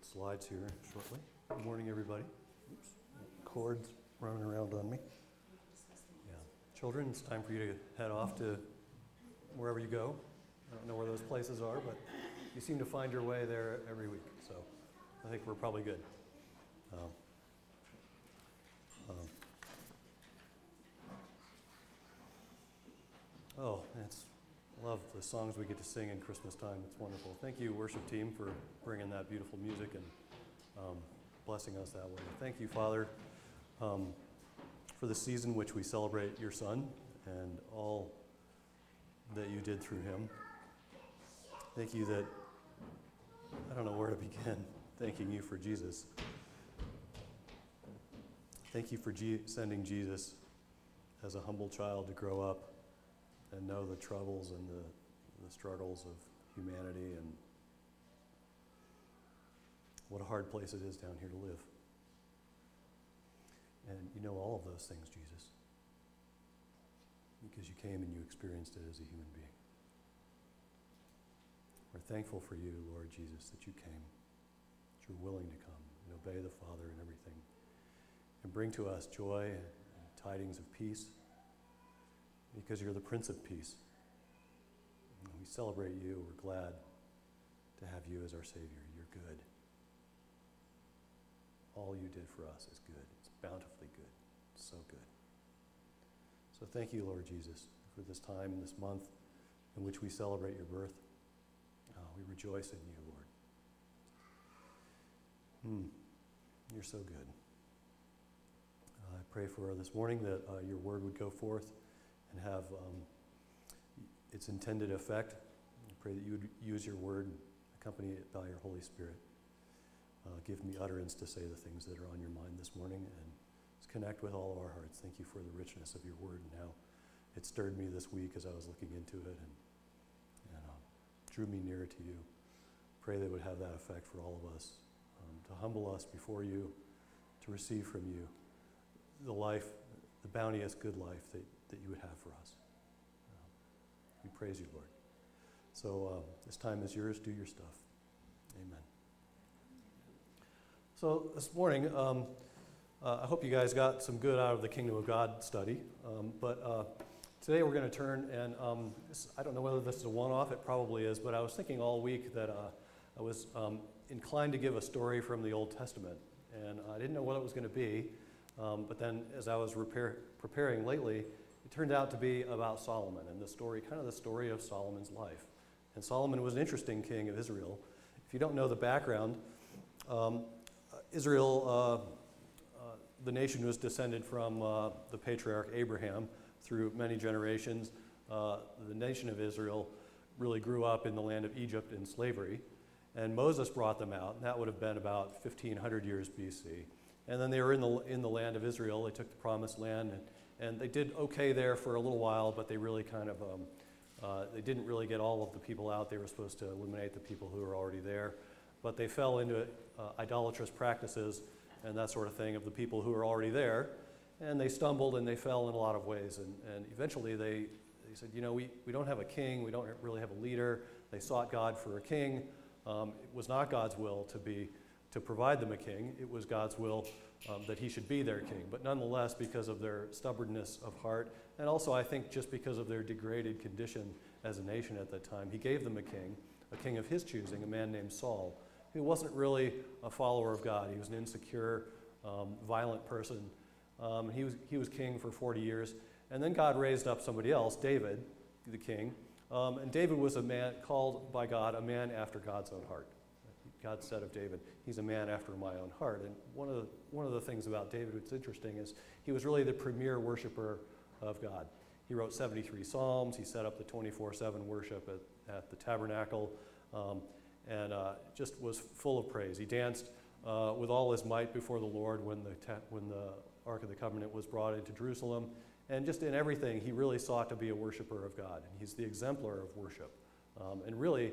slides here shortly. Good morning, everybody. Oops, cords running around on me. Yeah, children, it's time for you to head off to wherever you go. I don't know where those places are, but you seem to find your way there every week, so I think we're probably good. Love the songs we get to sing in Christmas time. It's wonderful. Thank you, worship team, for bringing that beautiful music and blessing us that way. Thank you, Father, for the season which we celebrate your Son and all that you did through him. Thank you that, I don't know where to begin, thanking you for Jesus. Thank you for sending Jesus as a humble child to grow up and know the troubles and the struggles of humanity and what a hard place it is down here to live. And you know all of those things, Jesus, because you came and you experienced it as a human being. We're thankful for you, Lord Jesus, that you came, that you're willing to come and obey the Father in everything and bring to us joy and tidings of peace, because you're the Prince of Peace. And we celebrate you. We're glad to have you as our Savior. You're good. All you did for us is good. It's bountifully good. It's so good. So thank you, Lord Jesus, for this time, this month in which we celebrate your birth. We rejoice in you, Lord. You're so good. I pray for this morning that your word would go forth and have its intended effect. I pray that you would use your word, accompany it by your Holy Spirit. Give me utterance to say the things that are on your mind this morning, and let's connect with all of our hearts. Thank you for the richness of your word and how it stirred me this week as I was looking into it and drew me nearer to you. Pray that it would have that effect for all of us, to humble us before you, to receive from you the life, the bounteous good life that you would have for us. We praise you, Lord. So this time is yours. Do your stuff. Amen. So this morning, I hope you guys got some good out of the Kingdom of God study. But today we're going to turn, and I don't know whether this is a one-off. It probably is. But I was thinking all week that I was inclined to give a story from the Old Testament. And I didn't know what it was going to be. But then as I was preparing lately, it turned out to be about Solomon and the story of Solomon's life. And Solomon was an interesting king of Israel. If you don't know the background, Israel, the nation was descended from the patriarch Abraham through many generations. The nation of Israel really grew up in the land of Egypt in slavery. And Moses brought them out, and that would have been about 1,500 years BC. And then they were in the land of Israel. They took the promised land, and they did okay there for a little while, but they really they didn't really get all of the people out. They were supposed to eliminate the people who were already there. But they fell into idolatrous practices and that sort of thing of the people who were already there. And they stumbled and they fell in a lot of ways. And eventually they said, we don't have a king. We don't really have a leader. They sought God for a king. It was not God's will to provide them a king. It was God's will that he should be their king. But nonetheless, because of their stubbornness of heart, and also I think just because of their degraded condition as a nation at that time, he gave them a king of his choosing, a man named Saul, who wasn't really a follower of God. He was an insecure, violent person. He was king for 40 years. And then God raised up somebody else, David, the king. And David was a man called by God, a man after God's own heart. God said of David, he's a man after my own heart. And one of the things about David that's interesting is he was really the premier worshiper of God. He wrote 73 Psalms. He set up the 24/7 worship at the tabernacle, and just was full of praise. He danced with all his might before the Lord when the Ark of the Covenant was brought into Jerusalem. And just in everything, he really sought to be a worshiper of God. And he's the exemplar of worship. And really,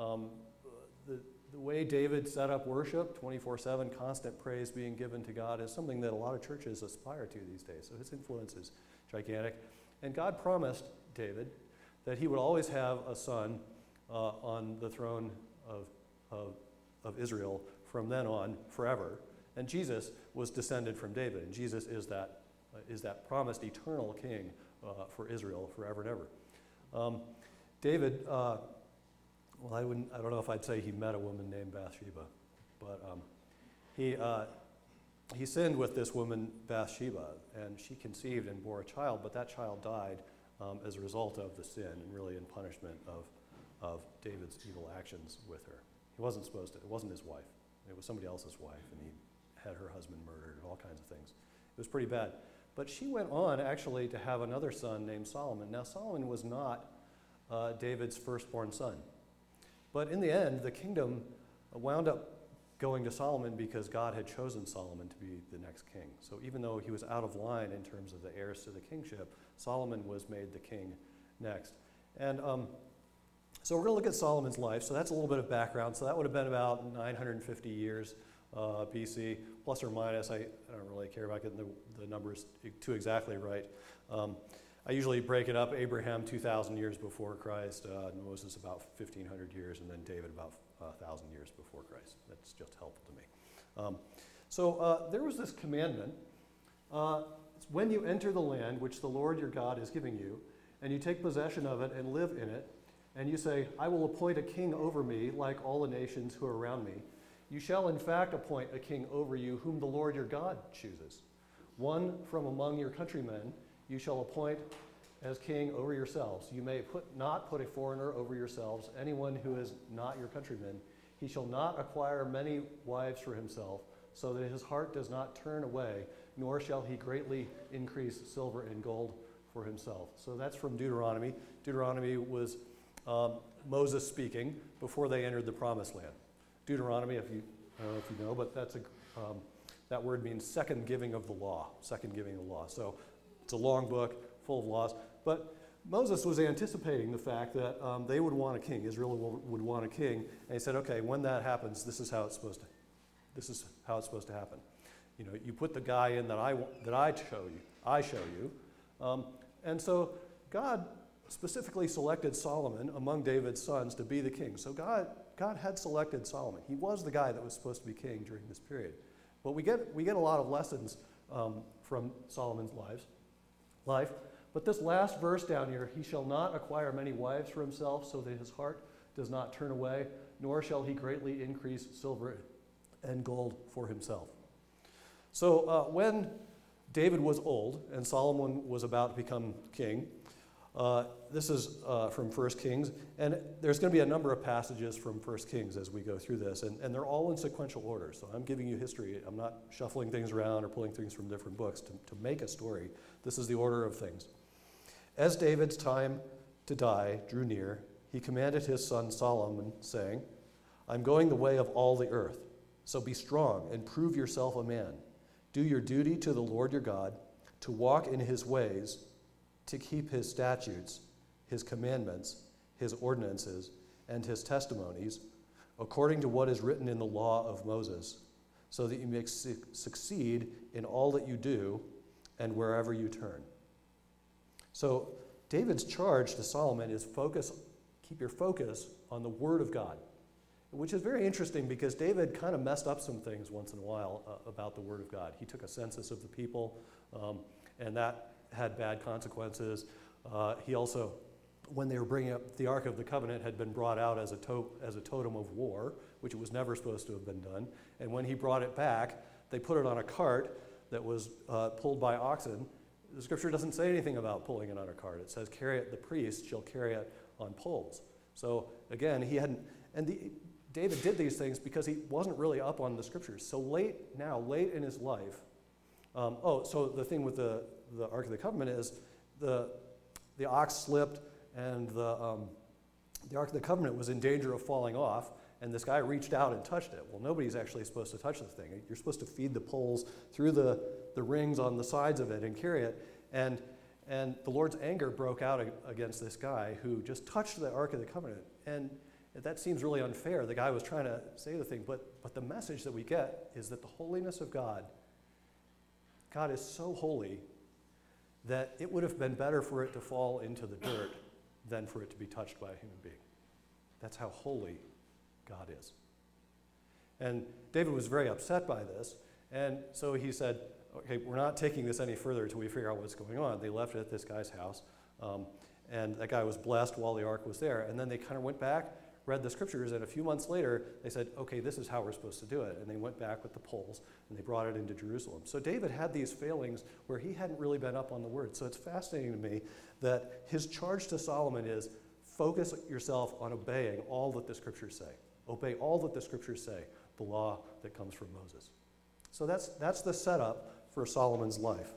the way David set up worship, 24/7, constant praise being given to God, is something that a lot of churches aspire to these days. So his influence is gigantic. And God promised David that he would always have a son on the throne of Israel from then on forever. And Jesus was descended from David, and Jesus is that promised eternal king for Israel forever and ever. David, I don't know if I'd say he met a woman named Bathsheba, but he sinned with this woman Bathsheba, and she conceived and bore a child, but that child died as a result of the sin and really in punishment of David's evil actions with her. He wasn't supposed to, it wasn't his wife. It was somebody else's wife, and he had her husband murdered and all kinds of things. It was pretty bad. But she went on actually to have another son named Solomon. Now Solomon was not David's firstborn son. But in the end, the kingdom wound up going to Solomon because God had chosen Solomon to be the next king. So even though he was out of line in terms of the heirs to the kingship, Solomon was made the king next. And so we're going to look at Solomon's life. So that's a little bit of background. So that would have been about 950 years BC, plus or minus. I don't really care about getting the numbers too exactly right. I usually break it up: Abraham 2,000 years before Christ, Moses about 1,500 years, and then David about 1,000 years before Christ. That's just helpful to me. So there was this commandment: when you enter the land which the Lord your God is giving you, and you take possession of it and live in it, and you say, I will appoint a king over me like all the nations who are around me, you shall in fact appoint a king over you whom the Lord your God chooses. One from among your countrymen you shall appoint as king over yourselves. You may not put a foreigner over yourselves, anyone who is not your countryman. He shall not acquire many wives for himself, so that his heart does not turn away, nor shall he greatly increase silver and gold for himself. So that's from Deuteronomy. Deuteronomy was Moses speaking before they entered the Promised Land. Deuteronomy, I don't know if you know, but that word means second giving of the law, second giving of the law. So it's a long book full of laws. But Moses was anticipating the fact that they would want a king. Israel would want a king, and he said, "Okay, when that happens, this is how it's supposed to happen. You know, you put the guy in that I show you." And so God specifically selected Solomon among David's sons to be the king. So God had selected Solomon. He was the guy that was supposed to be king during this period. But we get a lot of lessons from Solomon's life. But this last verse down here, he shall not acquire many wives for himself, so that his heart does not turn away, nor shall he greatly increase silver and gold for himself. So when David was old and Solomon was about to become king, this is from 1 Kings, and there's going to be a number of passages from 1 Kings as we go through this, and they're all in sequential order. So I'm giving you history. I'm not shuffling things around or pulling things from different books to make a story. This is the order of things. As David's time to die drew near, he commanded his son Solomon, saying, I'm going the way of all the earth, so be strong and prove yourself a man. Do your duty to the Lord your God, to walk in his ways, to keep his statutes, his commandments, his ordinances, and his testimonies, according to what is written in the law of Moses, so that you may succeed in all that you do and wherever you turn. So David's charge to Solomon is keep your focus on the Word of God, which is very interesting because David kind of messed up some things once in a while about the Word of God. He took a census of the people, and that had bad consequences. He also, when they were bringing up the Ark of the Covenant, had been brought out as a totem of war, which it was never supposed to have been done. And when he brought it back, they put it on a cart that was pulled by oxen. The scripture doesn't say anything about pulling it on a cart. It says, the priest shall carry it on poles. So again, David did these things because he wasn't really up on the scriptures. So late in his life, so the thing with the Ark of the Covenant is the ox slipped and the Ark of the Covenant was in danger of falling off, and this guy reached out and touched it. Well, nobody's actually supposed to touch the thing. You're supposed to feed the poles through the rings on the sides of it and carry it. And the Lord's anger broke out against this guy who just touched the Ark of the Covenant. And that seems really unfair. The guy was trying to say the thing, but the message that we get is that the holiness of God is so holy that it would have been better for it to fall into the dirt than for it to be touched by a human being. That's how holy God is. And David was very upset by this. And so he said, okay, we're not taking this any further until we figure out what's going on. They left it at this guy's house. And that guy was blessed while the ark was there. And then they kind of went back, read the scriptures, and a few months later, they said, okay, this is how we're supposed to do it. And they went back with the poles, and they brought it into Jerusalem. So David had these failings where he hadn't really been up on the word. So it's fascinating to me that his charge to Solomon is, focus yourself on obeying all that the scriptures say. Obey all that the scriptures say, the law that comes from Moses. So that's the setup for Solomon's life.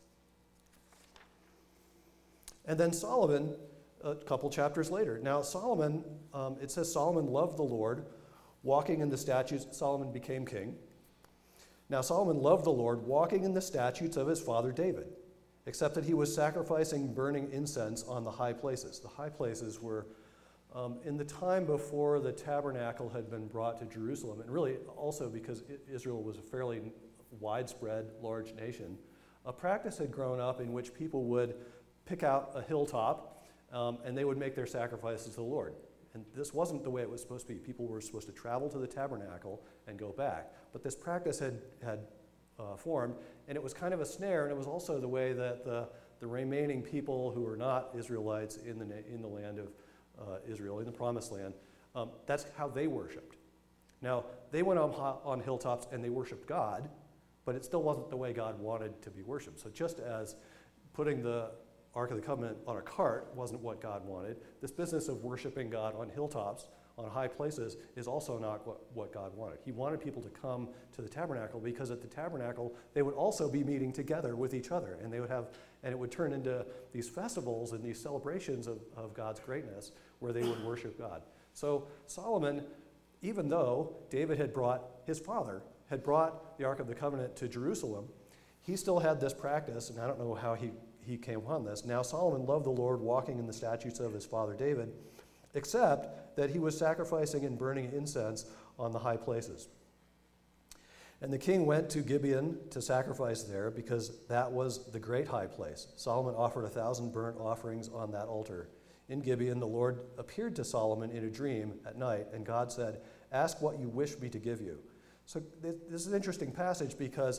And then Solomon, a couple chapters later. Now Solomon, it says Solomon loved the Lord, walking in the statutes. Solomon became king. Now Solomon loved the Lord, walking in the statutes of his father David, except that he was sacrificing burning incense on the high places. The high places were in the time before the tabernacle had been brought to Jerusalem, and really also because Israel was a fairly widespread, large nation, a practice had grown up in which people would pick out a hilltop and they would make their sacrifices to the Lord. And this wasn't the way it was supposed to be. People were supposed to travel to the tabernacle and go back. But this practice had formed, and it was kind of a snare, and it was also the way that the remaining people who were not Israelites in the land of Israel, in the Promised Land, that's how they worshipped. Now, they went on hilltops and they worshiped God, but it still wasn't the way God wanted to be worshipped. So just as putting the Ark of the Covenant on a cart wasn't what God wanted, this business of worshiping God on hilltops, on high places, is also not what God wanted. He wanted people to come to the tabernacle because at the tabernacle, they would also be meeting together with each other, and it would turn into these festivals and these celebrations of God's greatness where they would worship God. So Solomon, even though David his father had brought the Ark of the Covenant to Jerusalem, he still had this practice, and I don't know how he came upon this. Now Solomon loved the Lord, walking in the statutes of his father David, except that he was sacrificing and burning incense on the high places. And the king went to Gibeon to sacrifice there, because that was the great high place. Solomon offered 1,000 burnt offerings on that altar. In Gibeon, the Lord appeared to Solomon in a dream at night, and God said, "Ask what you wish me to give you." So this is an interesting passage because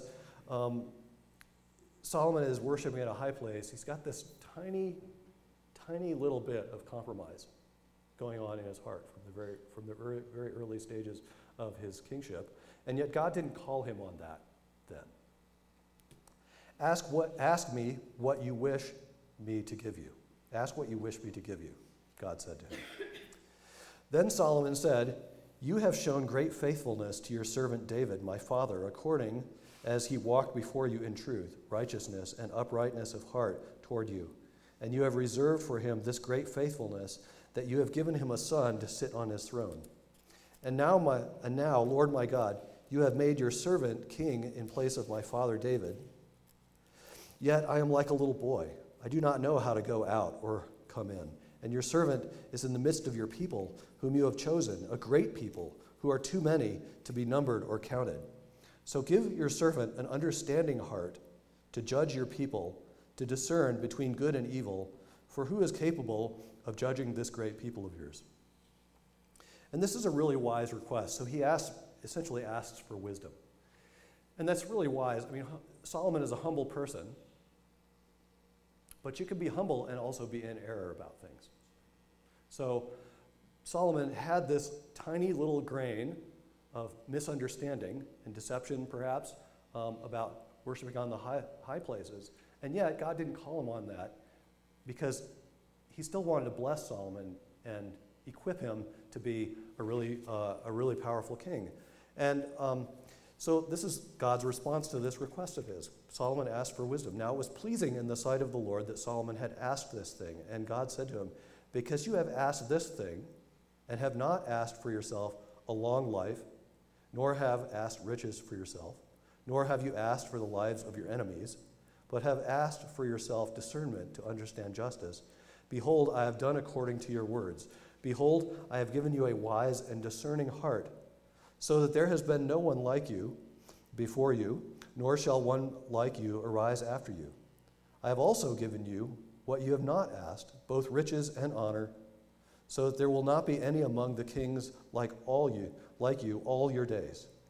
Solomon is worshiping at a high place. He's got this tiny, tiny little bit of compromise going on in his heart from the very, very early stages of his kingship, and yet God didn't call him on that then. Ask me what you wish me to give you. Ask what you wish me to give you, God said to him. Then Solomon said, "You have shown great faithfulness to your servant David, my father, according as he walked before you in truth, righteousness, and uprightness of heart toward you. And you have reserved for him this great faithfulness, that you have given him a son to sit on his throne. And now, Lord my God, you have made your servant king in place of my father David. Yet I am like a little boy. I do not know how to go out or come in. And your servant is in the midst of your people, whom you have chosen, a great people, who are too many to be numbered or counted. So give your servant an understanding heart to judge your people, to discern between good and evil, for who is capable of judging this great people of yours?" And this is a really wise request. So he essentially asks for wisdom. And that's really wise. I mean, Solomon is a humble person, but you can be humble and also be in error about things. So Solomon had this tiny little grain of misunderstanding and deception, perhaps, about worshiping on the high places. And yet, God didn't call him on that because he still wanted to bless Solomon and equip him to be a really powerful king. And so this is God's response to this request of his. Solomon asked for wisdom. Now it was pleasing in the sight of the Lord that Solomon had asked this thing. And God said to him, "Because you have asked this thing and have not asked for yourself a long life, nor have asked riches for yourself, nor have you asked for the lives of your enemies, but have asked for yourself discernment to understand justice. Behold, I have done according to your words. Behold, I have given you a wise and discerning heart, so that there has been no one like you before you, nor shall one like you arise after you. I have also given you what you have not asked, both riches and honor, so that there will not be any among the kings like you all your days.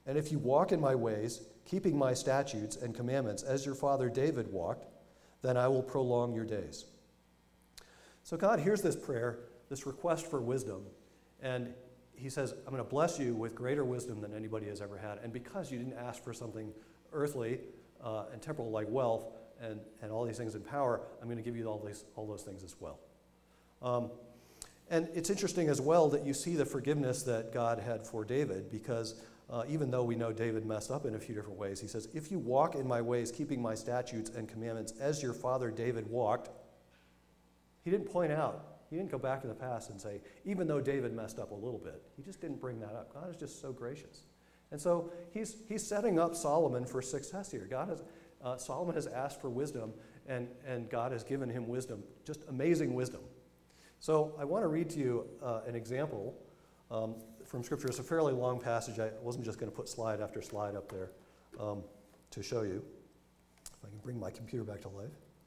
And if you walk in my ways, keeping my statutes and commandments as your father David walked, then I will prolong your days. So God hears this prayer, this request for wisdom, and he says, I'm going to bless you with greater wisdom than anybody has ever had. And because you didn't ask for something earthly and temporal like wealth and all these things in power, I'm going to give you all those things as well. And it's interesting as well that you see the forgiveness that God had for David, because even though we know David messed up in a few different ways, he says, if you walk in my ways, keeping my statutes and commandments as your father David walked, he didn't point out, he didn't go back to the past and say, even though David messed up a little bit, he just didn't bring that up. God is just so gracious. And so he's setting up Solomon for success here. Solomon has asked for wisdom, and God has given him wisdom, just amazing wisdom. So I want to read to you an example from Scripture. It's a fairly long passage. I wasn't just going to put slide after slide up there to show you. If I can bring my computer back to life.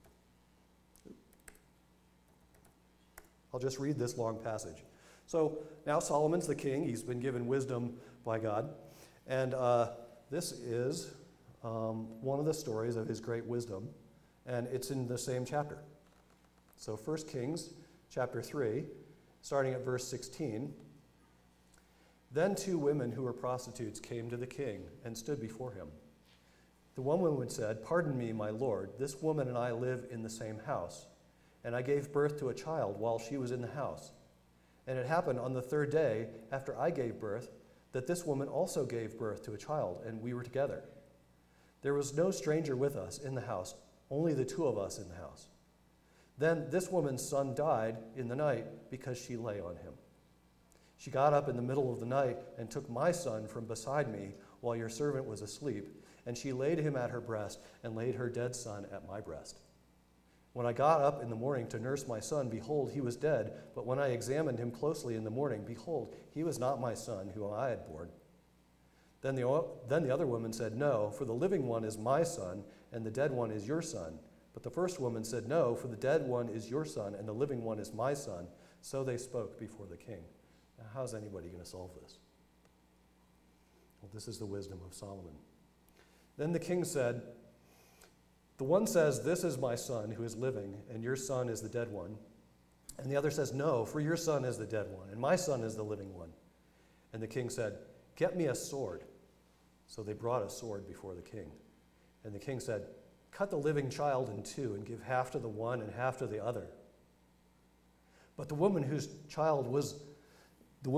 I'll just read this long passage. So now Solomon's the king. He's been given wisdom by God. And this is one of the stories of his great wisdom. And it's in the same chapter. So 1 Kings chapter 3, starting at verse 16. Then 2 women who were prostitutes came to the king and stood before him. The one woman said, "Pardon me, my lord, this woman and I live in the same house, and I gave birth to a child while she was in the house. And it happened on the 3rd day after I gave birth that this woman also gave birth to a child, and we were together. There was no stranger with us in the house, only the 2 of us in the house. Then this woman's son died in the night because she lay on him. She got up in the middle of the night and took my son from beside me while your servant was asleep, and she laid him at her breast and laid her dead son at my breast. When I got up in the morning to nurse my son, behold, he was dead. But when I examined him closely in the morning, behold, he was not my son, whom I had born." Then the other woman said, "No, for the living one is my son, and the dead one is your son." But the first woman said, "No, for the dead one is your son, and the living one is my son." So they spoke before the king. Now, how's anybody going to solve this? Well, this is the wisdom of Solomon. Then the king said, "The one says, 'This is my son who is living, and your son is the dead one.' And the other says, 'No, for your son is the dead one, and my son is the living one.' And the king said, 'Get me a sword.' So they brought a sword before the king. And the king said, 'Cut the living child in 2 and give half to the one and half to the other.' But the woman whose child was the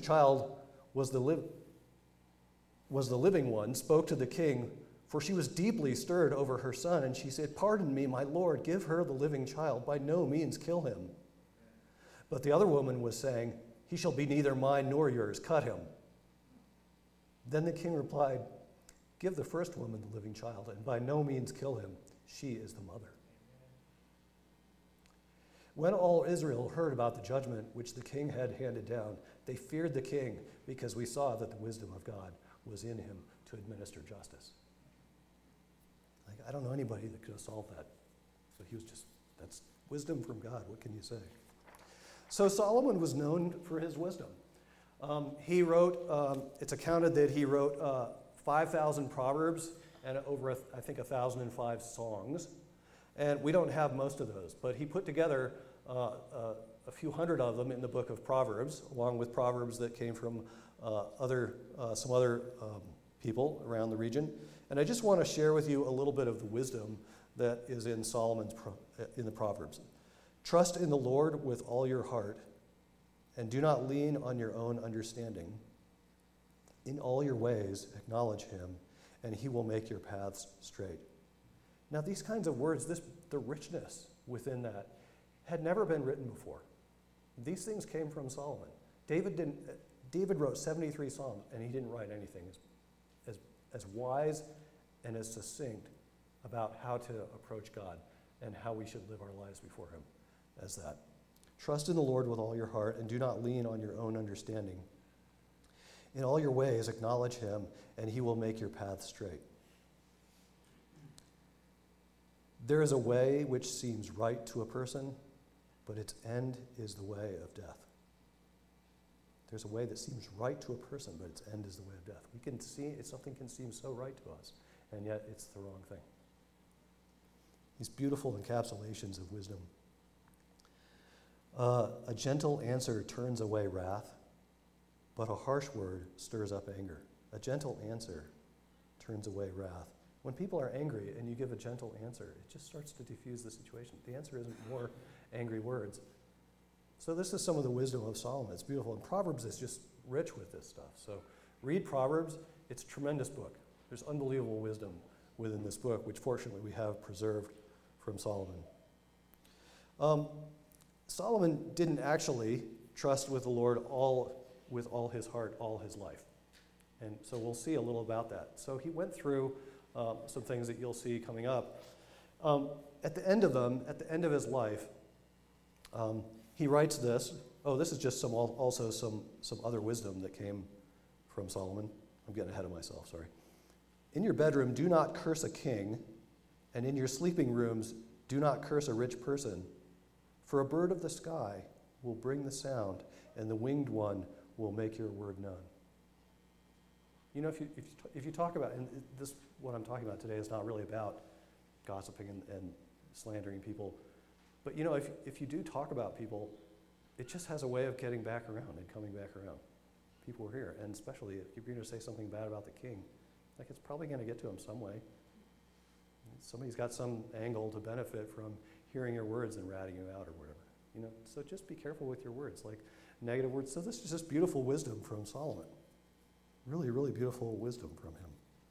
living one spoke to the king, for she was deeply stirred over her son, and she said, 'Pardon me, my lord, give her the living child. By no means kill him.' But the other woman was saying, 'He shall be neither mine nor yours. Cut him.' Then the king replied, 'Give the first woman the living child, and by no means kill him. She is the mother.' When all Israel heard about the judgment which the king had handed down, they feared the king, because we saw that the wisdom of God was in him to administer justice." I don't know anybody that could have solved that. So that's wisdom from God. What can you say? So Solomon was known for his wisdom. He wrote, it's accounted that he wrote 5,000 proverbs and over, I think, 1,005 songs. And we don't have most of those, but he put together a few hundred of them in the book of Proverbs, along with proverbs that came from some other people around the region. And I just want to share with you a little bit of the wisdom that is in in the Proverbs. "Trust in the Lord with all your heart, and do not lean on your own understanding. In all your ways acknowledge him, and he will make your paths straight." Now, these kinds of words, the richness within that, had never been written before. These things came from Solomon. David wrote 73 Psalms, and he didn't write anything as wise and as succinct about how to approach God and how we should live our lives before him as that. "Trust in the Lord with all your heart, and do not lean on your own understanding. In all your ways acknowledge him, and he will make your path straight." There is a way which seems right to a person, but its end is the way of death. There's a way that seems right to a person, but its end is the way of death. We can see something can seem so right to us, and yet it's the wrong thing. These beautiful encapsulations of wisdom. A gentle answer turns away wrath, but a harsh word stirs up anger. A gentle answer turns away wrath. When people are angry and you give a gentle answer, it just starts to diffuse the situation. The answer isn't more angry words. So this is some of the wisdom of Solomon. It's beautiful. And Proverbs is just rich with this stuff. So read Proverbs. It's a tremendous book. There's unbelievable wisdom within this book, which fortunately we have preserved from Solomon. Solomon didn't actually trust with the Lord with all his heart, all his life. And so we'll see a little about that. So he went through some things that you'll see coming up. At the end of his life, he writes this. Oh, this is just some other wisdom that came from Solomon. I'm getting ahead of myself, sorry. In your bedroom, do not curse a king, and in your sleeping rooms, do not curse a rich person. For a bird of the sky will bring the sound, and the winged one will make your word known. You know, if you talk about, and this, what I'm talking about today is not really about gossiping and slandering people, but you know, if you do talk about people, it just has a way of getting back around and coming back around. People are here, and especially if you're going to say something bad about the king, like it's probably going to get to him some way. Somebody's got some angle to benefit from hearing your words and ratting you out or whatever. You know, so just be careful with your words, like negative words. So this is just beautiful wisdom from Solomon. Really, really beautiful wisdom from him.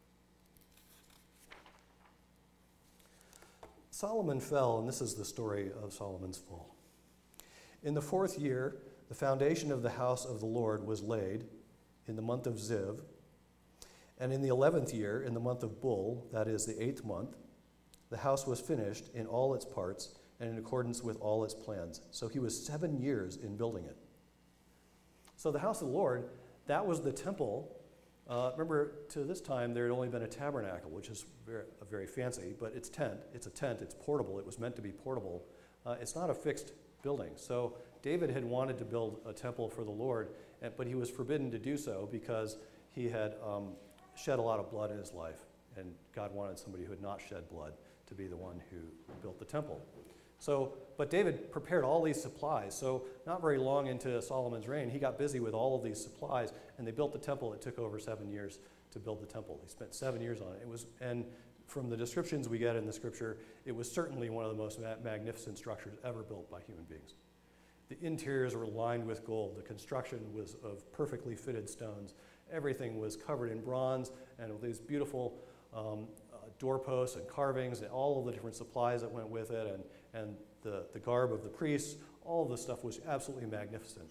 Solomon fell, and this is the story of Solomon's fall. In the 4th year, the foundation of the house of the Lord was laid in the month of Ziv, and in the 11th year, in the month of Bul, that is the 8th month, the house was finished in all its parts and in accordance with all its plans. So he was 7 years in building it. So the house of the Lord, that was the temple. Remember, to this time, there had only been a tabernacle, which is very fancy, but it's a tent, it's portable. It was meant to be portable. It's not a fixed building. So David had wanted to build a temple for the Lord, but he was forbidden to do so because he had shed a lot of blood in his life, and God wanted somebody who had not shed blood to be the one who built the temple. So, but David prepared all these supplies. So not very long into Solomon's reign, he got busy with all of these supplies, and they built the temple. It took over 7 years to build the temple. They spent 7 years on it. And from the descriptions we get in the scripture, it was certainly one of the most magnificent structures ever built by human beings. The interiors were lined with gold. The construction was of perfectly fitted stones. Everything was covered in bronze and with these beautiful doorposts and carvings and all of the different supplies that went with it, and the garb of the priests. All of this stuff was absolutely magnificent.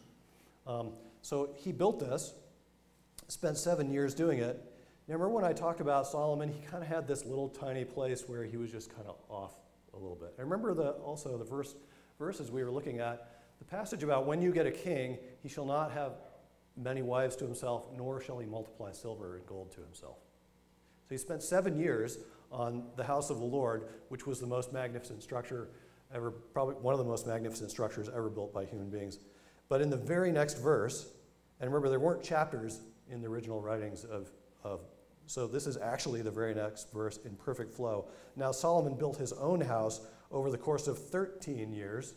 So he built this, spent 7 years doing it. Now remember when I talked about Solomon, he kind of had this little tiny place where he was just kind of off a little bit. I remember also the verses we were looking at, the passage about when you get a king, he shall not have many wives to himself, nor shall he multiply silver and gold to himself. So he spent 7 years on the house of the Lord, which was the most magnificent structure ever, probably one of the most magnificent structures ever built by human beings. But in the very next verse, and remember there weren't chapters in the original writings so this is actually the very next verse in perfect flow. Now Solomon built his own house over the course of 13 years.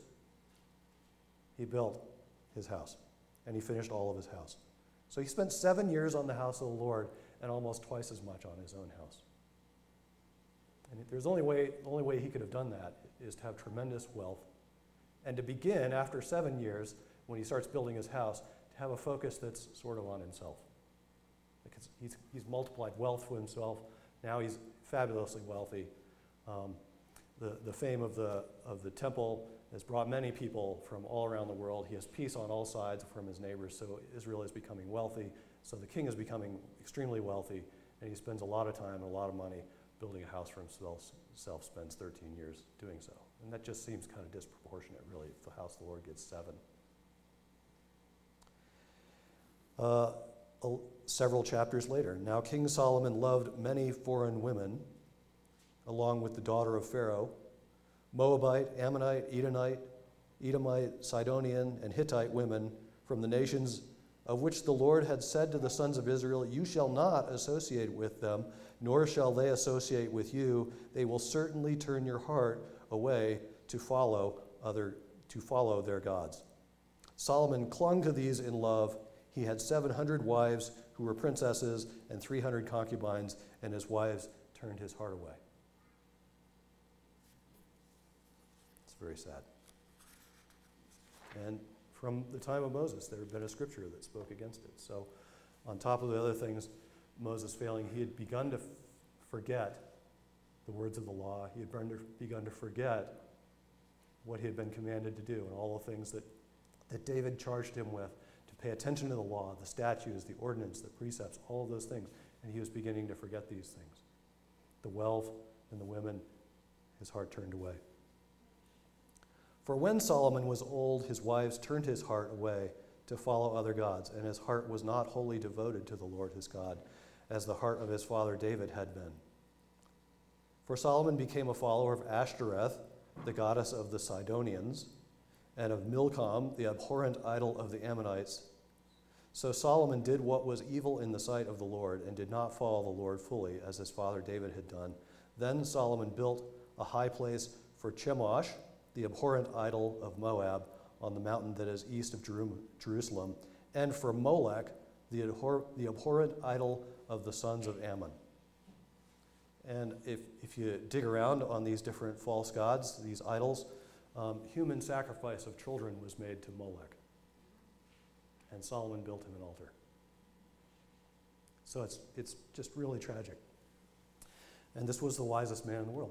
He built his house, and he finished all of his house. So he spent 7 years on the house of the Lord and almost twice as much on his own house. And there's the only way he could have done that is to have tremendous wealth, and to begin after 7 years, when he starts building his house, to have a focus that's sort of on himself. Because he's multiplied wealth for himself. Now he's fabulously wealthy. The fame of the temple has brought many people from all around the world. He has peace on all sides from his neighbors, so Israel is becoming wealthy. So the king is becoming extremely wealthy, and he spends a lot of time and a lot of money building a house for himself, spends 13 years doing so. And that just seems kind of disproportionate, really, if the house of the Lord gets 7. Several chapters later, now King Solomon loved many foreign women, along with the daughter of Pharaoh, Moabite, Ammonite, Edomite, Sidonian, and Hittite women from the nations of which the Lord had said to the sons of Israel, you shall not associate with them, nor shall they associate with you. They will certainly turn your heart away to follow their gods. Solomon clung to these in love. He had 700 wives who were princesses and 300 concubines, and his wives turned his heart away. It's very sad. And from the time of Moses, there had been a scripture that spoke against it. So on top of the other things, Moses failing, he had begun to forget the words of the law. He had begun to forget what he had been commanded to do and all the things that David charged him with, to pay attention to the law, the statutes, the ordinance, the precepts, all of those things. And he was beginning to forget these things. The wealth and the women, his heart turned away. For when Solomon was old, his wives turned his heart away to follow other gods, and his heart was not wholly devoted to the Lord his God, as the heart of his father David had been. For Solomon became a follower of Ashtoreth, the goddess of the Sidonians, and of Milcom, the abhorrent idol of the Ammonites. So Solomon did what was evil in the sight of the Lord, and did not follow the Lord fully, as his father David had done. Then Solomon built a high place for Chemosh, the abhorrent idol of Moab, on the mountain that is east of Jerusalem, and for Molech, the abhorrent idol of the sons of Ammon. And if you dig around on these different false gods, these idols, human sacrifice of children was made to Molech. And Solomon built him an altar. So it's just really tragic. And this was the wisest man in the world.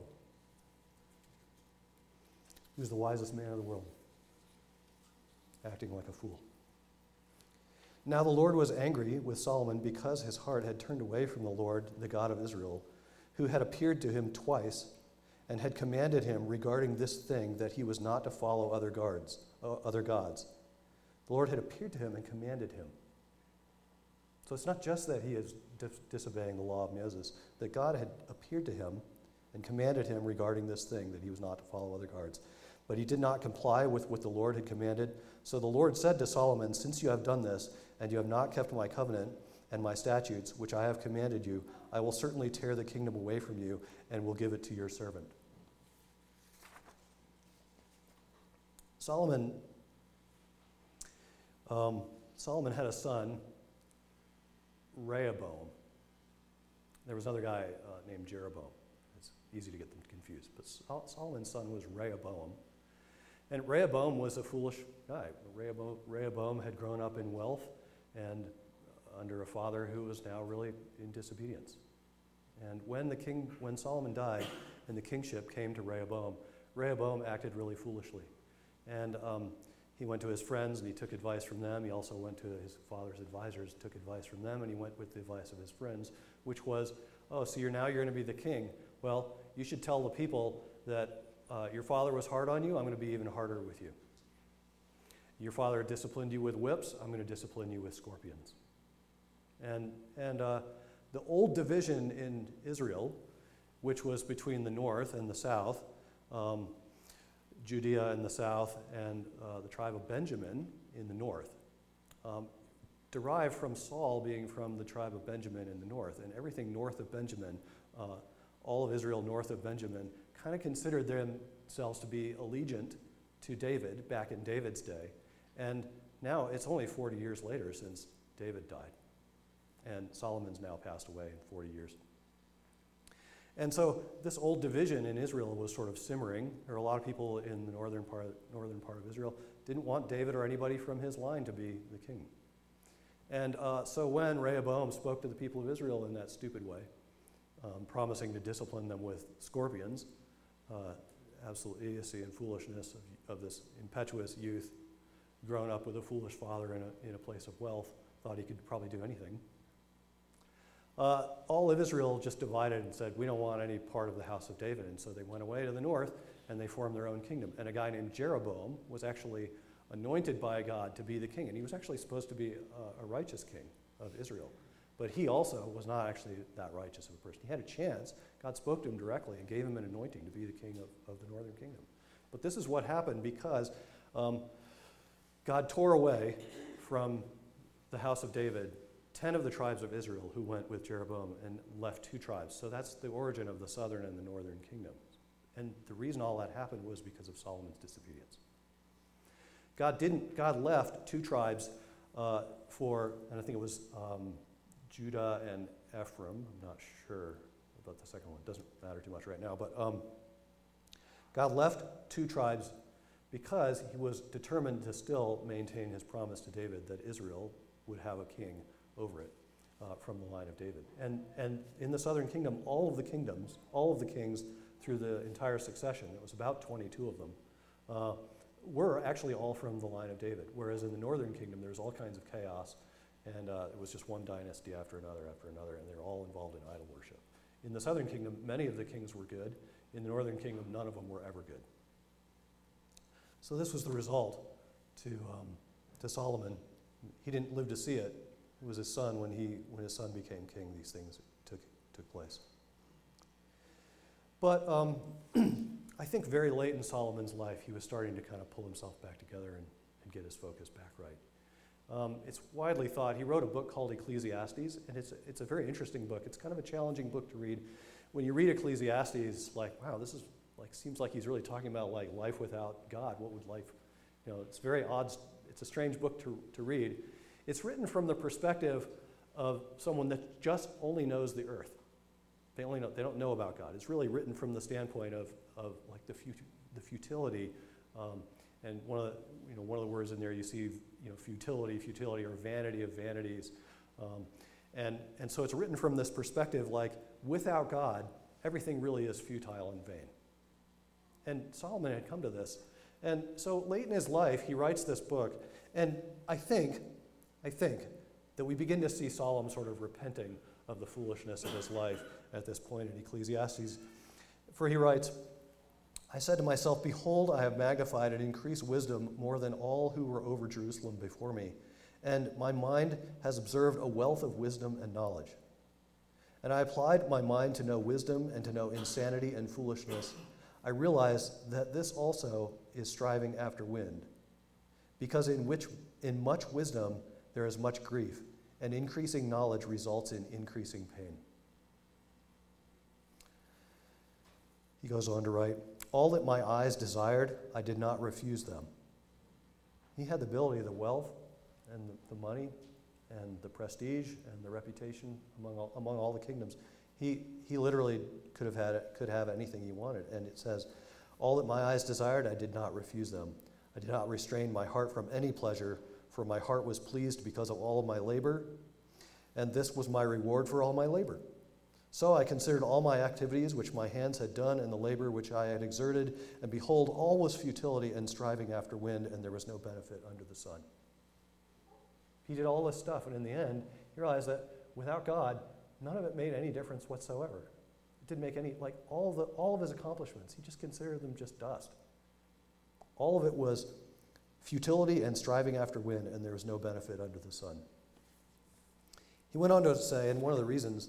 He was the wisest man in the world, acting like a fool. Now the Lord was angry with Solomon because his heart had turned away from the Lord, the God of Israel, who had appeared to him twice and had commanded him regarding this thing that he was not to follow other gods. The Lord had appeared to him and commanded him. So it's not just that he is disobeying the law of Moses, that God had appeared to him and commanded him regarding this thing that he was not to follow other gods. But he did not comply with what the Lord had commanded. So the Lord said to Solomon, since you have done this, and you have not kept my covenant and my statutes, which I have commanded you, I will certainly tear the kingdom away from you and will give it to your servant. Solomon had a son, Rehoboam. There was another guy named Jeroboam. It's easy to get them confused. But Solomon's son was Rehoboam. And Rehoboam was a foolish guy. Rehoboam had grown up in wealth and under a father who was now really in disobedience. And when Solomon died and the kingship came to Rehoboam, Rehoboam acted really foolishly. And he went to his friends and he took advice from them. He also went to his father's advisors, took advice from them, and he went with the advice of his friends, which was, oh, so you're going to be the king. Well, you should tell the people that your father was hard on you, I'm going to be even harder with you. Your father disciplined you with whips, I'm going to discipline you with scorpions. And the old division in Israel, which was between the north and the south, Judea in the south and the tribe of Benjamin in the north, derived from Saul being from the tribe of Benjamin in the north. And everything north of Benjamin, all of Israel north of Benjamin, kind of considered themselves to be allegiant to David back in David's day. And now it's only 40 years later since David died. And Solomon's now passed away in 40 years. And so this old division in Israel was sort of simmering. There were a lot of people in the northern part of Israel didn't want David or anybody from his line to be the king. And so when Rehoboam spoke to the people of Israel in that stupid way, promising to discipline them with scorpions, absolute idiocy and foolishness of this impetuous youth grown up with a foolish father in a place of wealth, thought he could probably do anything. All of Israel just divided and said, we don't want any part of the house of David. And so they went away to the north and they formed their own kingdom. And a guy named Jeroboam was actually anointed by God to be the king. And he was actually supposed to be a righteous king of Israel. But he also was not actually that righteous of a person. He had a chance. God spoke to him directly and gave him an anointing to be the king of the northern kingdom. But this is what happened because God tore away from the house of David 10 of the tribes of Israel who went with Jeroboam and left 2 tribes. So that's the origin of the southern and the northern kingdoms. And the reason all that happened was because of Solomon's disobedience. God left 2 tribes and I think it was Judah and Ephraim. I'm not sure about the second one. It doesn't matter too much right now. But God left 2 tribes because he was determined to still maintain his promise to David that Israel would have a king over it from the line of David. And in the southern kingdom, all of the kings through the entire succession, it was about 22 of them, were actually all from the line of David. Whereas in the northern kingdom, there was all kinds of chaos, and it was just one dynasty after another, and they were all involved in idol worship. In the southern kingdom, many of the kings were good. In the northern kingdom, none of them were ever good. So this was the result to Solomon. He didn't live to see it. It was his son when his son became king. These things took place. But I think very late in Solomon's life, he was starting to kind of pull himself back together and get his focus back right. It's widely thought, he wrote a book called Ecclesiastes, and it's a very interesting book. It's kind of a challenging book to read. When you read Ecclesiastes, it's like, wow, this is seems like he's really talking about life without God. What would life, it's very odd. It's a strange book to read. It's written from the perspective of someone that just only knows the earth. They don't know about God. It's really written from the standpoint of the futility, and one of the words in there you see, futility, or vanity of vanities, and so it's written from this perspective, like without God, everything really is futile and vain. And Solomon had come to this, and so late in his life, he writes this book, and I think that we begin to see Solomon sort of repenting of the foolishness of his life at this point in Ecclesiastes. For he writes, I said to myself, behold, I have magnified and increased wisdom more than all who were over Jerusalem before me, and my mind has observed a wealth of wisdom and knowledge. And I applied my mind to know wisdom and to know insanity and foolishness. I realized that this also is striving after wind, because in much wisdom there is much grief, and increasing knowledge results in increasing pain. He goes on to write, all that my eyes desired, I did not refuse them. He had the ability, the wealth, and the money, and the prestige, and the reputation among all the kingdoms. He literally could have anything he wanted. And it says, all that my eyes desired, I did not refuse them. I did not restrain my heart from any pleasure, for my heart was pleased because of all of my labor, and this was my reward for all my labor. So I considered all my activities which my hands had done and the labor which I had exerted, and behold, all was futility and striving after wind, and there was no benefit under the sun. He did all this stuff, and in the end, he realized that without God, none of it made any difference whatsoever. It didn't make any, all of his accomplishments, he just considered them just dust. All of it was futility and striving after wind, and there was no benefit under the sun. He went on to say, and one of the reasons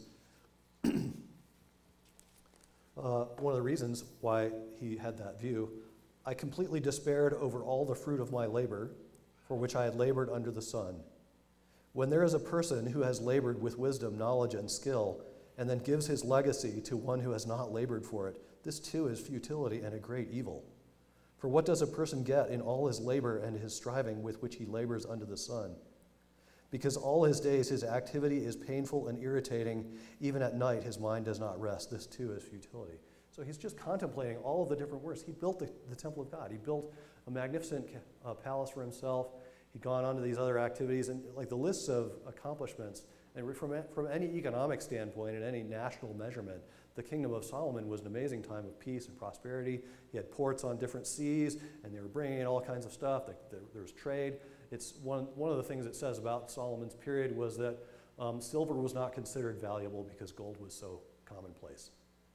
why he had that view, I completely despaired over all the fruit of my labor, for which I had labored under the sun. When there is a person who has labored with wisdom, knowledge, and skill, and then gives his legacy to one who has not labored for it, this too is futility and a great evil. For what does a person get in all his labor and his striving with which he labors under the sun? Because all his days his activity is painful and irritating, even at night his mind does not rest. This too is futility. So he's just contemplating all of the different works. He built the temple of God. He built a magnificent palace for himself. He'd gone on to these other activities, and the lists of accomplishments, and from any economic standpoint and any national measurement, the kingdom of Solomon was an amazing time of peace and prosperity. He had ports on different seas, and they were bringing in all kinds of stuff. There was trade. It's one of the things it says about Solomon's period was that silver was not considered valuable because gold was so commonplace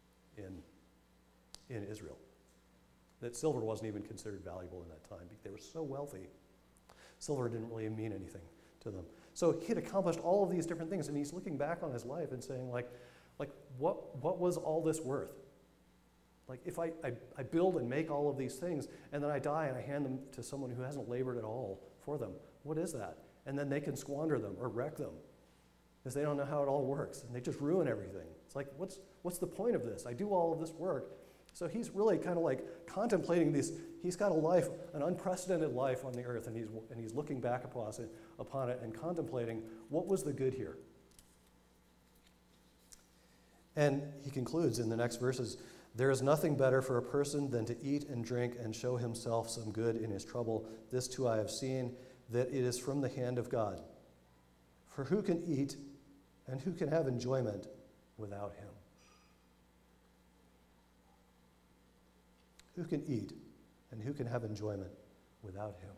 in Israel. That silver wasn't even considered valuable in that time. They were so wealthy. Silver didn't really mean anything to them. So he had accomplished all of these different things, and he's looking back on his life and saying, what was all this worth? If I build and make all of these things, and then I die and I hand them to someone who hasn't labored at all for them, what is that? and then they can squander them or wreck them because they don't know how it all works, and they just ruin everything. It's like, what's the point of this? I do all of this work. So he's really kind of like contemplating this. He's got a life, an unprecedented life on the earth, and he's looking back upon it and contemplating what was the good here. And he concludes in the next verses, there is nothing better for a person than to eat and drink and show himself some good in his trouble. This too I have seen, that it is from the hand of God. For who can eat and who can have enjoyment without him? Who can eat and who can have enjoyment without him?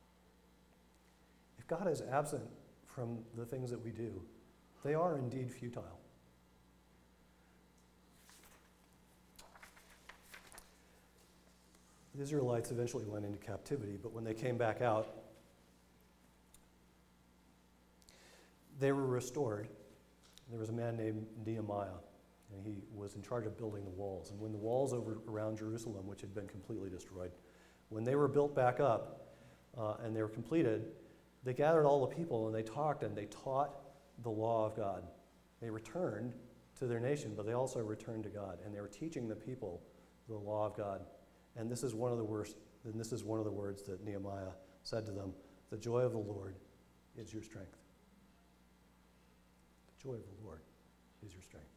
If God is absent from the things that we do, they are indeed futile. The Israelites eventually went into captivity, but when they came back out, they were restored. There was a man named Nehemiah, and he was in charge of building the walls. And when the walls around Jerusalem, which had been completely destroyed, when they were built back up and they were completed, they gathered all the people and they talked and they taught the law of God. They returned to their nation, but they also returned to God, and they were teaching the people the law of God. And this is one of the words that Nehemiah said to them: the joy of the Lord is your strength. The joy of the Lord is your strength.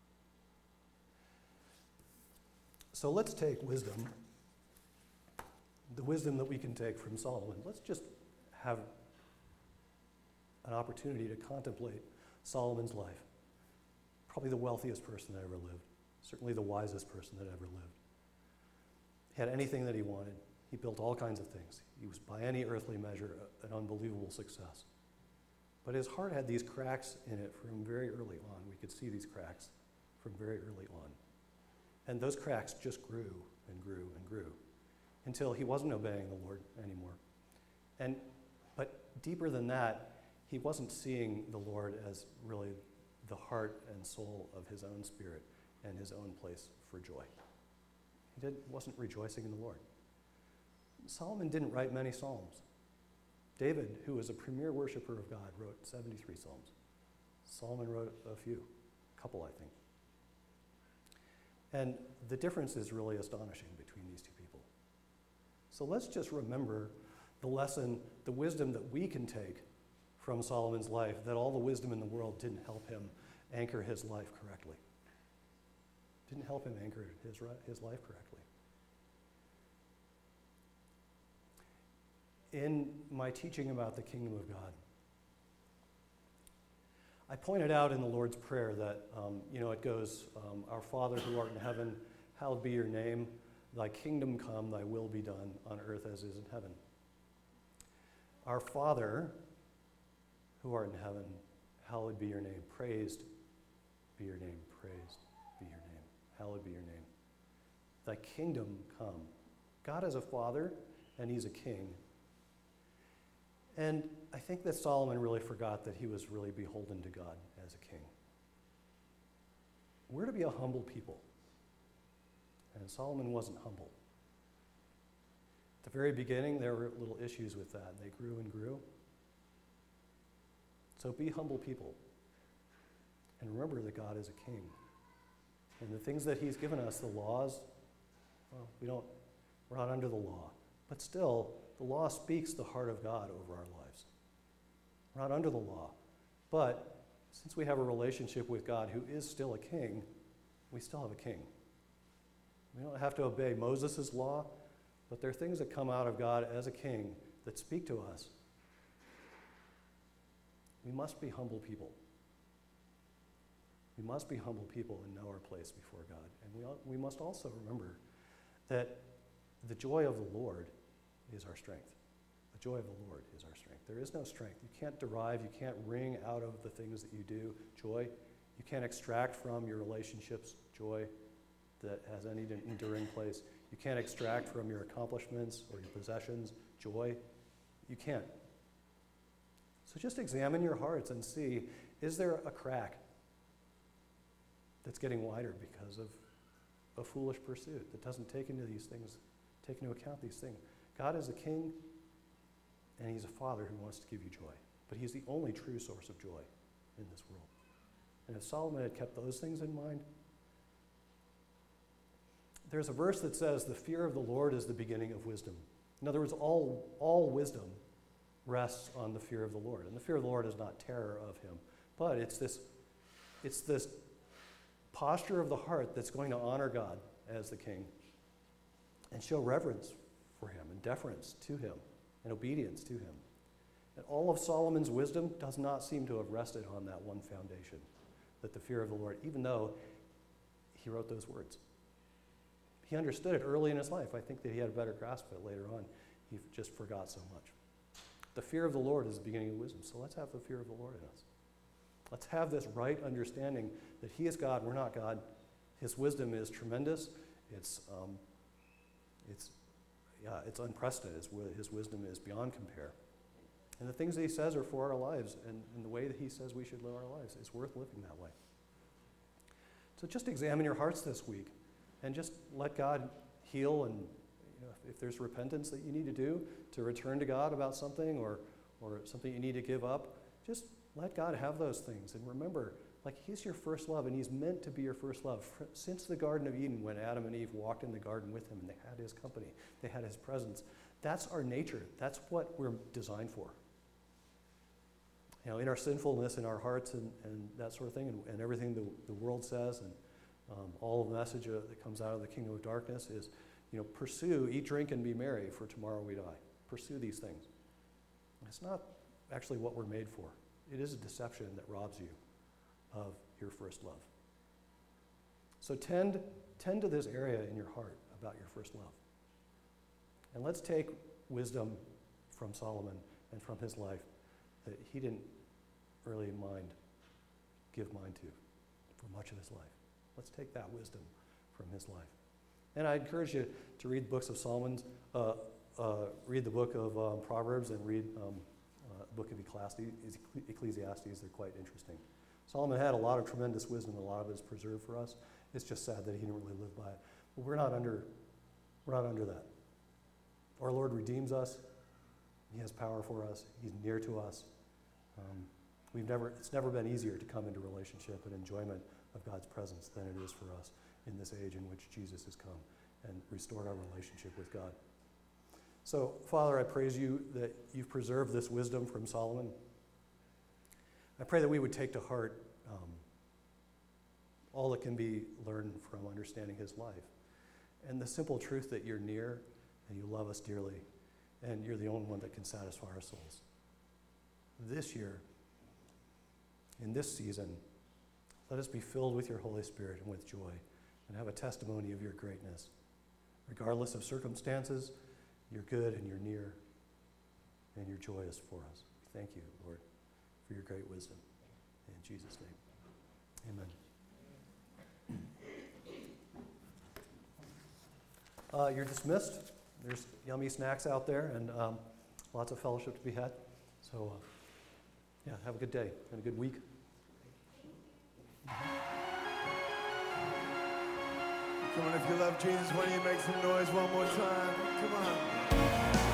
So let's take wisdom, the wisdom that we can take from Solomon. Let's just have an opportunity to contemplate Solomon's life. Probably the wealthiest person that ever lived. Certainly the wisest person that ever lived. He had anything that he wanted. He built all kinds of things. He was, by any earthly measure, an unbelievable success. But his heart had these cracks in it from very early on. We could see these cracks from very early on. And those cracks just grew and grew and grew until he wasn't obeying the Lord anymore. But deeper than that, he wasn't seeing the Lord as really the heart and soul of his own spirit and his own place for joy. He wasn't rejoicing in the Lord. Solomon didn't write many psalms. David, who was a premier worshiper of God, wrote 73 psalms. Solomon wrote a few, a couple, I think. And the difference is really astonishing between these two people. So let's just remember the lesson, the wisdom that we can take from Solomon's life, that all the wisdom in the world didn't help him anchor his life correctly. Didn't help him anchor his life correctly. In my teaching about the kingdom of God, I pointed out in the Lord's Prayer that, it goes, Our Father who art in heaven, hallowed be your name. Thy kingdom come, thy will be done on earth as is in heaven. Our Father who art in heaven, hallowed be your name. Praised be your name. Praised be your name. Hallowed be your name. Thy kingdom come. God is a father, and he's a king. And I think that Solomon really forgot that he was really beholden to God as a king. We're to be a humble people. And Solomon wasn't humble. At the very beginning, there were little issues with that. They grew and grew. So be humble people. And remember that God is a king. And the things that he's given us, the laws, well, we're not under the law. But still, the law speaks the heart of God over our lives. We're not under the law. But since we have a relationship with God who is still a king, we still have a king. We don't have to obey Moses' law, but there are things that come out of God as a king that speak to us. We must be humble people. We must be humble people and know our place before God. And we must also remember that the joy of the Lord is our strength. The joy of the Lord is our strength. There is no strength. You can't derive, you can't wring out of the things that you do joy. You can't extract from your relationships joy that has any enduring place. You can't extract from your accomplishments or your possessions joy. You can't. So just examine your hearts and see, is there a crack that's getting wider because of a foolish pursuit that doesn't take into account these things? God is a king, and he's a father who wants to give you joy. but he's the only true source of joy in this world. And if Solomon had kept those things in mind, there's a verse that says, the fear of the Lord is the beginning of wisdom. In other words, all wisdom rests on the fear of the Lord. And the fear of the Lord is not terror of him, but it's this posture of the heart that's going to honor God as the king and show reverence for him and deference to him and obedience to him. And all of Solomon's wisdom does not seem to have rested on that one foundation, that the fear of the Lord, even though he wrote those words. He understood it early in his life. I think that he had a better grasp of it later on. He just forgot so much. The fear of the Lord is the beginning of wisdom. So let's have the fear of the Lord in us. Let's have this right understanding that he is God, we're not God. His wisdom is tremendous. It's unprecedented. His wisdom is beyond compare. And the things that he says are for our lives, and the way that he says we should live our lives is worth living that way. So just examine your hearts this week and just let God heal, and if there's repentance that you need to do to return to God about something or something you need to give up, just let God have those things. And remember, he's your first love, and he's meant to be your first love. Since the Garden of Eden, when Adam and Eve walked in the garden with him and they had his company, they had his presence, that's our nature. That's what we're designed for. In our sinfulness, in our hearts and that sort of thing, and everything the world says, and all of the message that comes out of the kingdom of darkness is, pursue, eat, drink, and be merry, for tomorrow we die. Pursue these things. It's not actually what we're made for. It is a deception that robs you of your first love. So tend to this area in your heart about your first love. And let's take wisdom from Solomon and from his life that he didn't really give mind to for much of his life. Let's take that wisdom from his life. And I encourage you to read books of Solomon's, read the book of Proverbs, and read the book of Ecclesiastes. They're quite interesting. Solomon had a lot of tremendous wisdom, and a lot of it is preserved for us. It's just sad that he didn't really live by it. But we're not under that. Our Lord redeems us. He has power for us. He's near to us. It's never been easier to come into relationship and enjoyment of God's presence than it is for us in this age in which Jesus has come and restored our relationship with God. So, Father, I praise you that you've preserved this wisdom from Solomon. I pray that we would take to heart all that can be learned from understanding his life, and the simple truth that you're near and you love us dearly, and you're the only one that can satisfy our souls. This year, in this season, let us be filled with your Holy Spirit and with joy, and have a testimony of your greatness. Regardless of circumstances, you're good and you're near, and you're joyous for us. We thank you, Lord, for your great wisdom. In Jesus' name, amen. You're dismissed. There's yummy snacks out there, and lots of fellowship to be had. So, have a good day and a good week. Come on, if you love Jesus, why don't you make some noise one more time? Come on.